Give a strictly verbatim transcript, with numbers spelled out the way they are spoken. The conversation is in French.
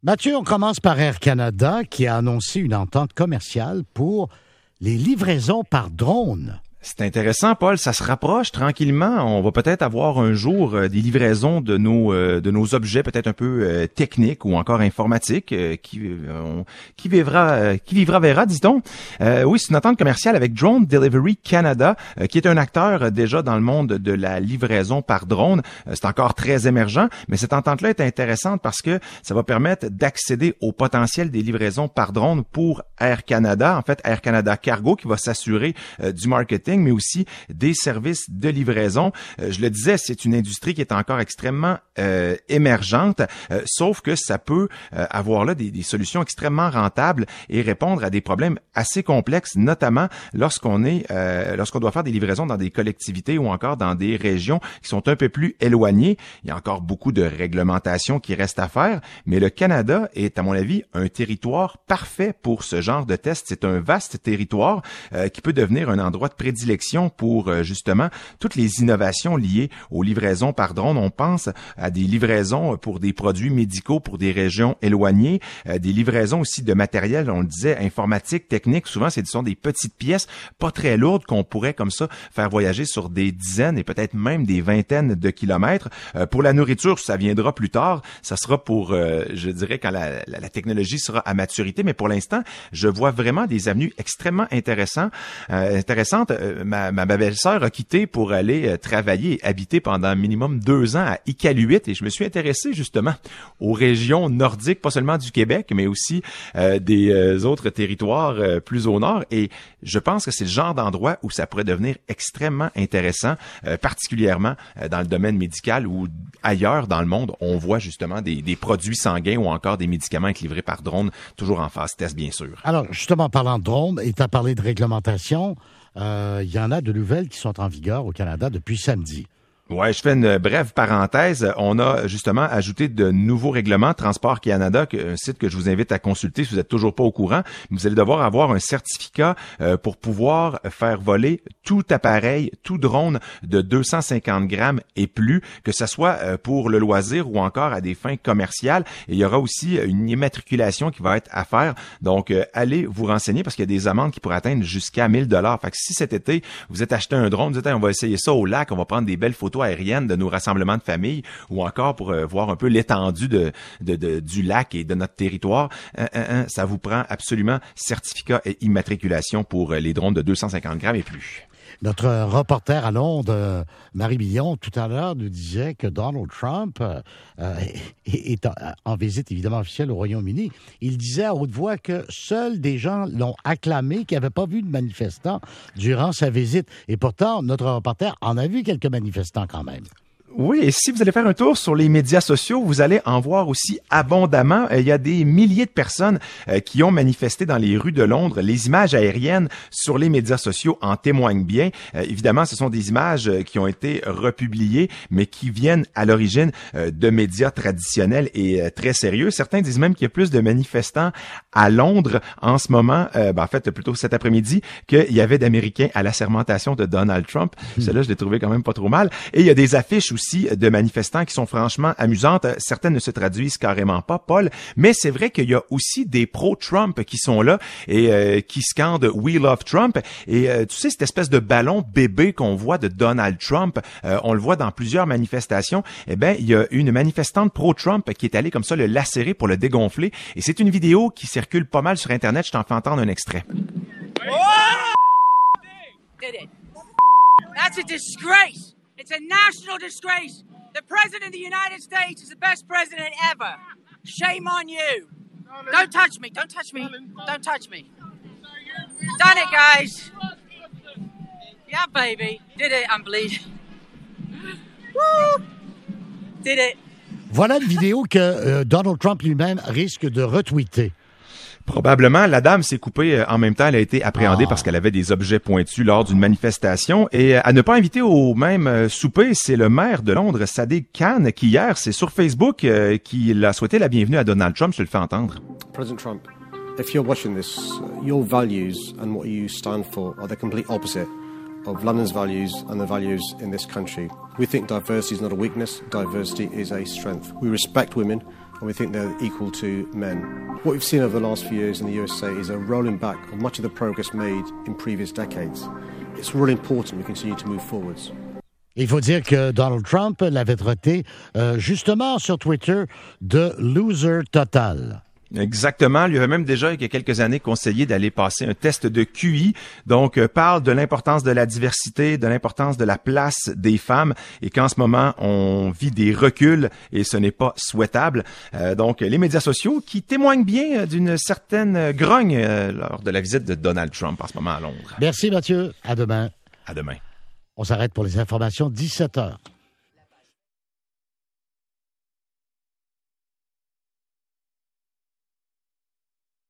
Mathieu, on commence par Air Canada qui a annoncé une entente commerciale pour les livraisons par drone. C'est intéressant, Paul. Ça se rapproche tranquillement. On va peut-être avoir un jour euh, des livraisons de nos euh, de nos objets, peut-être un peu euh, techniques ou encore informatiques, euh, qui euh, on, qui vivra euh, qui vivra verra, dit-on. Euh, oui, c'est une entente commerciale avec Drone Delivery Canada, euh, qui est un acteur euh, déjà dans le monde de la livraison par drone. Euh, c'est encore très émergent, mais cette entente-là est intéressante parce que ça va permettre d'accéder au potentiel des livraisons par drone pour Air Canada. En fait, Air Canada Cargo qui va s'assurer euh, du marketing, mais aussi des services de livraison. Euh, je le disais, c'est une industrie qui est encore extrêmement euh, émergente, euh, sauf que ça peut euh, avoir là des, des solutions extrêmement rentables et répondre à des problèmes assez complexes, notamment lorsqu'on est, euh, lorsqu'on doit faire des livraisons dans des collectivités ou encore dans des régions qui sont un peu plus éloignées. Il y a encore beaucoup de réglementations qui restent à faire, mais le Canada est, à mon avis, un territoire parfait pour ce genre de test. C'est un vaste territoire euh, qui peut devenir un endroit de prédilection pour euh, justement toutes les innovations liées aux livraisons par drone. On pense à des livraisons pour des produits médicaux pour des régions éloignées, euh, des livraisons aussi de matériel, on le disait, informatique, technique. Souvent, ce sont des petites pièces pas très lourdes qu'on pourrait comme ça faire voyager sur des dizaines et peut-être même des vingtaines de kilomètres. Euh, pour la nourriture, ça viendra plus tard. Ça sera pour, euh, je dirais, quand la, la, la technologie sera à maturité. Mais pour l'instant, je vois vraiment des avenues extrêmement intéressantes. Euh, intéressantes. Euh, Ma, ma belle-sœur a quitté pour aller euh, travailler et habiter pendant minimum deux ans à Iqaluit et je me suis intéressé justement aux régions nordiques, pas seulement du Québec, mais aussi euh, des euh, autres territoires euh, plus au nord et je pense que c'est le genre d'endroit où ça pourrait devenir extrêmement intéressant, euh, particulièrement euh, dans le domaine médical ou ailleurs dans le monde, on voit justement des, des produits sanguins ou encore des médicaments être livrés par drone, toujours en phase test bien sûr. Alors justement, parlant de drone, et tu as parlé de réglementation, il euh, y en a de nouvelles qui sont en vigueur au Canada depuis samedi. Ouais, je fais une brève parenthèse. On a justement ajouté de nouveaux règlements. Transport Canada, un site que je vous invite à consulter si vous êtes toujours pas au courant. Vous allez devoir avoir un certificat euh, pour pouvoir faire voler tout appareil, tout drone de deux cent cinquante grammes et plus, que ce soit euh, pour le loisir ou encore à des fins commerciales. Et il y aura aussi une immatriculation qui va être à faire. Donc, euh, allez vous renseigner parce qu'il y a des amendes qui pourraient atteindre jusqu'à mille dollars. Fait que si cet été, vous êtes acheté un drone, vous dites, on va essayer ça au lac, on va prendre des belles photos aérienne de nos rassemblements de famille ou encore pour euh, voir un peu l'étendue de, de, de, du lac et de notre territoire, euh, euh, ça vous prend absolument certificat et immatriculation pour euh, les drones de deux cent cinquante grammes et plus. Notre reporter à Londres, euh, Marie Billon, tout à l'heure nous disait que Donald Trump euh, est, est en, en visite évidemment officielle au Royaume-Uni. Il disait à haute voix que seuls des gens l'ont acclamé, qui n'avaient pas vu de manifestants durant sa visite. Et pourtant, notre reporter en a vu quelques manifestants quand même. Oui, et si vous allez faire un tour sur les médias sociaux, vous allez en voir aussi abondamment. Il y a des milliers de personnes qui ont manifesté dans les rues de Londres. Les images aériennes sur les médias sociaux en témoignent bien. Évidemment, ce sont des images qui ont été republiées, mais qui viennent à l'origine de médias traditionnels et très sérieux. Certains disent même qu'il y a plus de manifestants à Londres en ce moment, euh, ben en fait plutôt cet après-midi, qu'il y avait d'Américains à l'assermentation de Donald Trump. Mmh. Celle-là, je l'ai trouvé quand même pas trop mal. Et il y a des affiches aussi de manifestants qui sont franchement amusantes. Certaines ne se traduisent carrément pas, Paul, mais c'est vrai qu'il y a aussi des pro-Trump qui sont là et euh, qui scandent « We love Trump ». Et euh, tu sais, cette espèce de ballon bébé qu'on voit de Donald Trump, euh, on le voit dans plusieurs manifestations. Eh bien, il y a une manifestante pro-Trump qui est allée comme ça le lacérer pour le dégonfler. Et c'est une vidéo qui circule pas mal sur Internet. Je t'en fais entendre un extrait. That's a disgrace. It's a national disgrace. The President of the United States is the best president ever. Shame on you. Don't touch me. Don't touch me. Don't touch me. Done it, guys. Yeah, baby. Did it. I'm bleeding. Woo! Did it. Voilà une vidéo que euh, Donald Trump lui-même risque de retweeter. Probablement, la dame s'est coupée en même temps. Elle a été appréhendée ah. parce qu'elle avait des objets pointus lors d'une manifestation. Et à ne pas inviter au même souper, c'est le maire de Londres, Sadiq Khan, qui hier, c'est sur Facebook, euh, qu'il a souhaité la bienvenue à Donald Trump. Je le fais entendre. President Trump, if you're watching this, your values and what you stand for are the complete opposite of London's values and the values in this country. We think diversity is not a weakness. Diversity is a strength. We respect women and we think they're equal to men. What we've seen over the last few years in the U S A is a rolling back of much of the progress made in previous decades. It's really important we continue to move forwards. Il faut dire que Donald Trump l'avait traité euh, justement sur Twitter de « loser total ». Exactement. Lui avait même déjà, il y a quelques années, conseillé d'aller passer un test de Q I. Donc, euh, parle de l'importance de la diversité, de l'importance de la place des femmes et qu'en ce moment, on vit des reculs et ce n'est pas souhaitable. Euh, donc, les médias sociaux qui témoignent bien d'une certaine grogne euh, lors de la visite de Donald Trump en ce moment à Londres. Merci Mathieu. À demain. À demain. On s'arrête pour les informations, dix-sept heures.